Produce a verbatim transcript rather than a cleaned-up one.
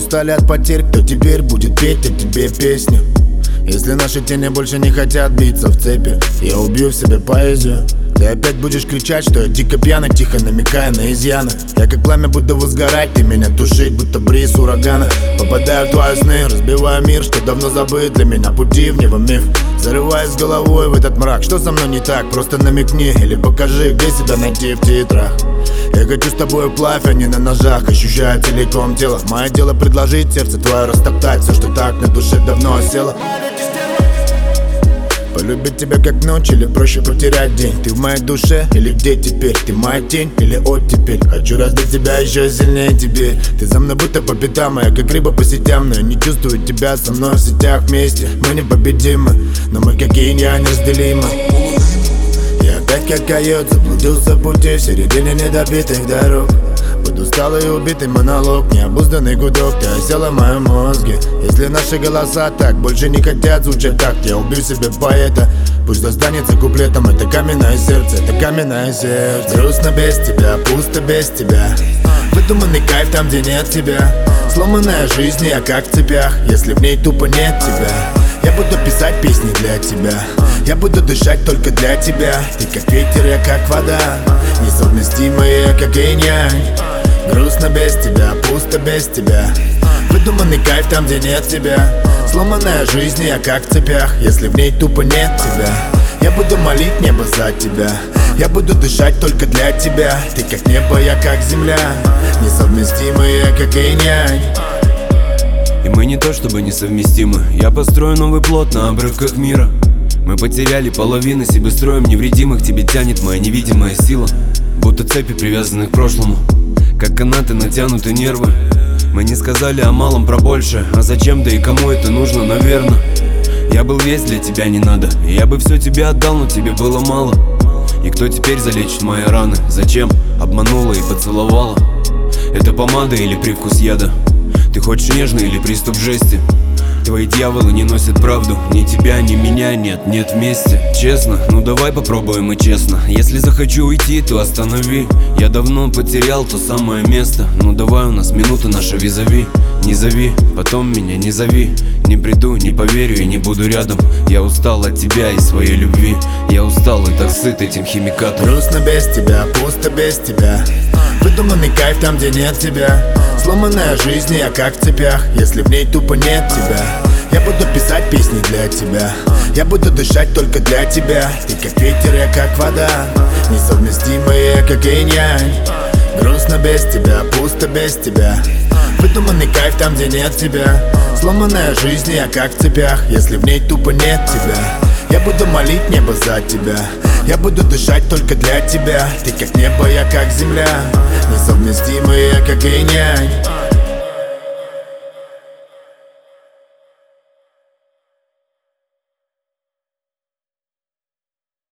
устали от потерь, кто теперь будет петь о тебе песню? Если наши тени больше не хотят биться в цепи, я убью в себе поэзию. Ты опять будешь кричать, что я дико пьяный, тихо намекая на изъяны. Я как пламя буду возгорать, ты меня тушить, будто бриз урагана. Попадаю в твои сны, разбиваю мир, что давно забыт для меня, пути в него миф. Зарываясь головой в этот мрак, что со мной не так, просто намекни или покажи, где себя найти в титрах. Я хочу с тобой вплавь, а не на ножах, ощущаю целиком тело. Мое дело предложить сердце твое растоптать, все, что так на душе давно осело. Полюбить тебя как ночь или проще потерять день? Ты в моей душе или где теперь? Ты моя тень или оттепель? Хочу раздать тебя еще сильнее тебе. Ты за мной будто по пятам, а я как рыба по сетям. Но я не чувствую тебя со мной в сетях вместе. Мы непобедимы, но мы как инь-янь неразделимы. Я опять как койот заблудился в пути в середине недобитых дорог. Под усталый и убитый монолог, необузданный гудок, ты осела в моем мозге. Если наши голоса так больше не хотят звучать так, я убью себе поэта. Пусть останется куплетом, это каменное сердце, это каменное сердце. Грустно без тебя, пусто без тебя. Выдуманный кайф там, где нет тебя. Сломанная жизнь, я как в цепях, если в ней тупо нет тебя. Я буду писать песни для тебя, я буду дышать только для тебя. Ты как ветер, я как вода, несовместимые, как инь-янь. Грустно без тебя, пусто без тебя. Выдуманный кайф там, где нет тебя. Сломанная жизнь, я как в цепях, если в ней тупо нет тебя. Я буду молить небо за тебя, я буду дышать только для тебя. Ты как небо, я как земля, несовместимые, как инь-янь. И мы не то чтобы несовместимы. Я построю новый плод на обрывках мира. Мы потеряли половину себе, строим невредимых. Тебе тянет моя невидимая сила, будто цепи, привязанные к прошлому, как канаты натянуты нервы. Мы не сказали о малом про больше. А зачем, да и кому это нужно, наверное. Я был весь для тебя, не надо. И я бы все тебе отдал, но тебе было мало. И кто теперь залечит мои раны? Зачем обманула и поцеловала? Это помада или привкус яда? Ты хочешь нежный или приступ жести? Твои дьяволы не носят правду. Ни тебя, ни меня нет, нет вместе. Честно, ну давай попробуем и честно. Если захочу уйти, то останови. Я давно потерял то самое место. Ну давай, у нас минута наша визави. Не зови, потом меня не зови. Не приду, не поверю и не буду рядом. Я устал от тебя и своей любви. Я устал и так сыт этим химикатом. Грустно без тебя, пусто без тебя. Выдуманный кайф там, где нет тебя. Сломанная жизнь, я как в цепях, если в ней тупо нет тебя. Я буду писать песни для тебя, я буду дышать только для тебя. Ты как ветер, я как вода, несовместимые, как инь-янь. Грустно без тебя, пусто без тебя. Выдуманный кайф там, где нет тебя. Сломанная жизнь, я как в цепях, если в ней тупо нет тебя. Я буду молить небо за тебя, я буду дышать только для тебя. Ты как небо, я как земля, несовместимые, как инь-янь.